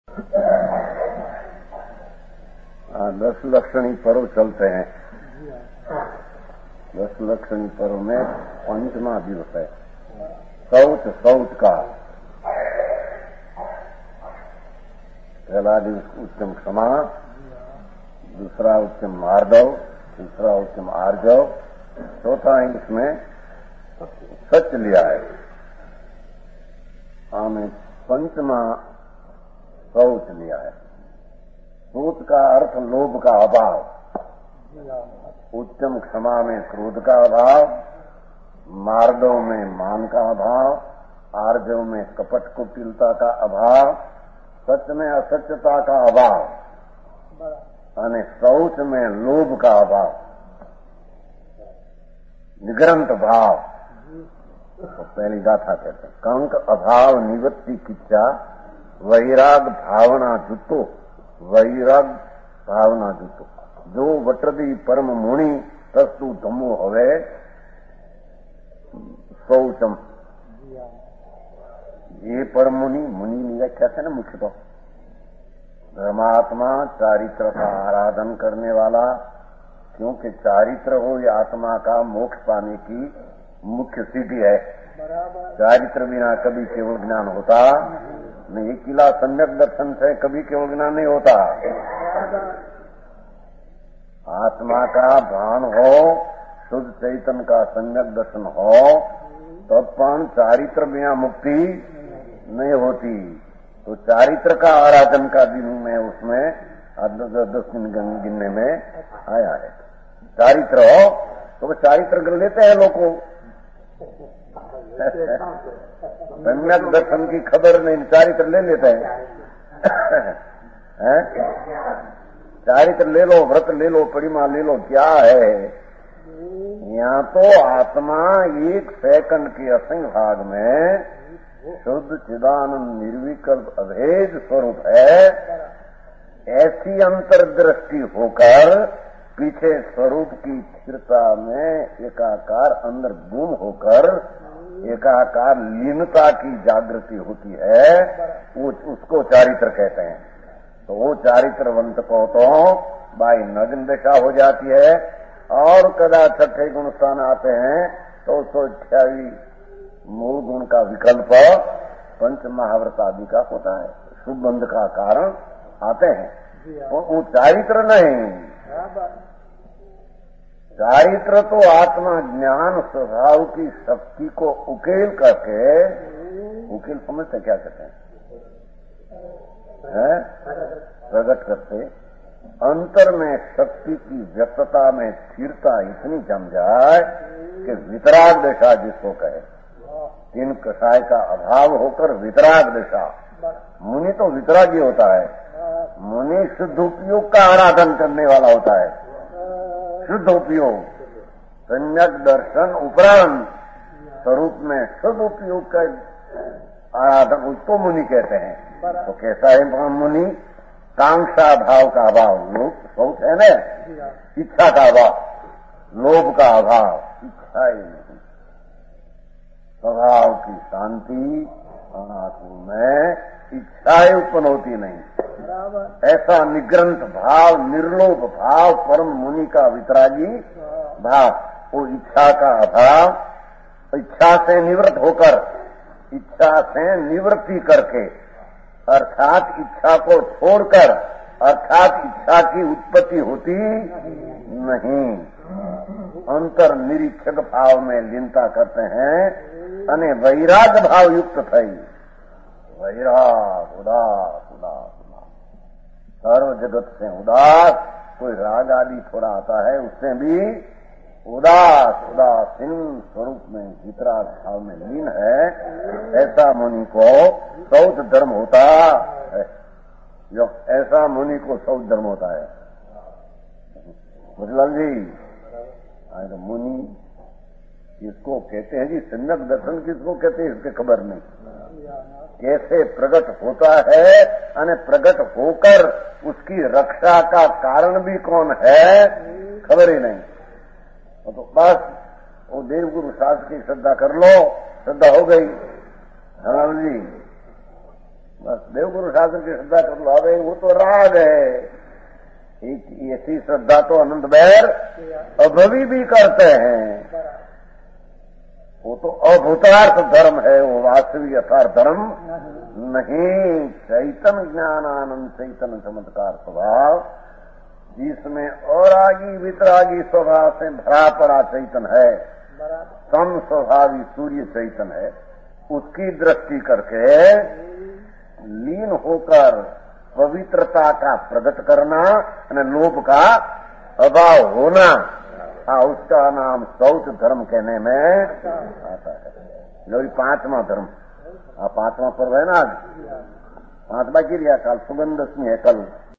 10 लक्षणी पर्व चलते हैं। 10 लक्षणी पर्व में 5वां दिवस है शौच का। पहला दिवस उत्तम क्षमा, दूसरा उत्तम मार्दव, तीसरा उत्तम आर्जव, चौथा इसमें सच लिया है। हमें 5वां शौच लिया है। शौच का अर्थ लोभ का अभाव, उत्तम क्षमा में क्रोध का अभाव, मार्दव में मान का अभाव, आर्जव में कपट कुटिलता का अभाव, सच में असत्यता का अभाव, और शौच में लोभ का अभाव, निग्रंथ भाव। तो पहली गाथा कहते हैं कंक अभाव निवृत्ति किच्चा वैराग भावना जुतो, वैराग भावना जुतो। जो वटदी परम मुनि तस्तु धमो हवे शौचम। ये परम मुनि ની व्याख्या है ना मुख्य तो धर्मात्मा चारित्र का आराधन करने वाला, क्योंकि चारित्र हो ये आत्मा का मोक्ष पाने की मुख्य सीढ़ी है। चारित्र बिना कभी केवल ज्ञान होता नहीं। ये किला सम्यक दर्शन से कभी केवल ज्ञान नहीं होता। आत्मा का भान हो, शुद्ध चैतन्य का सम्यक दर्शन हो, तब पण चारित्र बिना मुक्ति नहीं होती। तो चारित्र का आराधन का दिन में उसमें 10 दिन गिनने में आया है। चारित्र हो तो चारित्र कर लेते हैं लोग को। सम्यक दर्शन की खबर नहीं, चारित्र ले लेते हैं। चारित्र ले लो, व्रत ले लो, परिमा ले लो, क्या है? यहाँ तो आत्मा 1 सेकंड के असंग भाग में शुद्ध चिदानंद निर्विकल्प अभेद स्वरूप है। ऐसी अंतर्दृष्टि होकर पीछे स्वरूप की स्थिरता में एकाकार अंदर गुम होकर एकाकार लीनता की जागृति होती है, वो उसको चारित्र कहते हैं। तो वो चारित्रवंत को तो बाई नग्न दशा हो जाती है, और कदा छठे गुण स्थान आते हैं तो 128 मूल गुण का विकल्प 5 महाव्रत आदि का होता है। शुभ बंध का कारण आते हैं। वो चारित्र नहीं, चारित्र तो आत्मा ज्ञान स्वभाव की शक्ति को उकेल करके, उकेल समझते क्या कहते हैं, प्रकट करते अंतर में शक्ति की व्यक्तता में स्थिरता इतनी जम जाए कि वितराग दशा जिसको कहे, 3 कषाय का अभाव होकर वितराग दशा। मुनि तो वितरागी होता है। मुनि शुद्ध उपयोग का आराधन करने वाला होता है। शुद्ध उपयोग सम्यक दर्शन उपरांत स्वरूप में शुद्ध उपयोग का आराधन, उसको मुनि कहते हैं। तो कैसा है मुनि? कांक्षा भाव का अभाव, लोभ शौच है ना, इच्छा का अभाव, लोभ का अभाव, इच्छा ही नहीं, स्वभाव की शांति, आत्मा में इच्छाएं उत्पन्न होती नहीं। ऐसा निग्रंथ भाव, निर्लोभ भाव, परम मुनि का वितरागी भाव, वो इच्छा का अभाव, इच्छा से निवृत्त होकर, इच्छा से निवृत्ति करके, अर्थात इच्छा को छोड़कर, अर्थात इच्छा की उत्पत्ति होती नहीं, अंतर निरीक्षक भाव में लीनता करते हैं। अने वैराग भाव युक्त थई, वैराग उदास उदास उदास, सर्व जगत से उदास। कोई राग आदि थोड़ा आता है, उससे भी उदास उदासीन स्वरूप में वितराग भाव में लीन है। ऐसा मुनि को शौच धर्म होता है। जो ऐसा मुनि को शौच धर्म होता है। मुझलाल जी, तो मुनि इसको कहते हैं जी, सम्यक दर्शन किसको कहते हैं इसके खबर नहीं। कैसे प्रकट होता है, और प्रकट होकर उसकी रक्षा का कारण भी कौन है, खबर ही नहीं। तो बस वो देवगुरु शास्त्र की श्रद्धा कर लो, श्रद्धा हो गई। हाँ जी, बस देवगुरु शास्त्र की श्रद्धा कर लो। अरे वो तो राग है, ऐसी श्रद्धा तो अनंत बैर अभवी भी करते हैं। वो तो अभूतार्थ धर्म है, वो वास्तविक यथार्थ धर्म नहीं। चैतन्य ज्ञान आनंद चैतन्य चमत्कार स्वभाव, जिसमें अरागी वितरागी स्वभाव से भरा पड़ा चैतन है, सम स्वभावी सूर्य चैतन है, उसकी दृष्टि करके लीन होकर पवित्रता का प्रकट करना और लोभ का अभाव होना, उसका नाम शौच धर्म कहने में आता है। जो 5वां धर्म, 5वां पर्व है ना आज, 5वां गिरिया काल सुगंध दशमी है कल।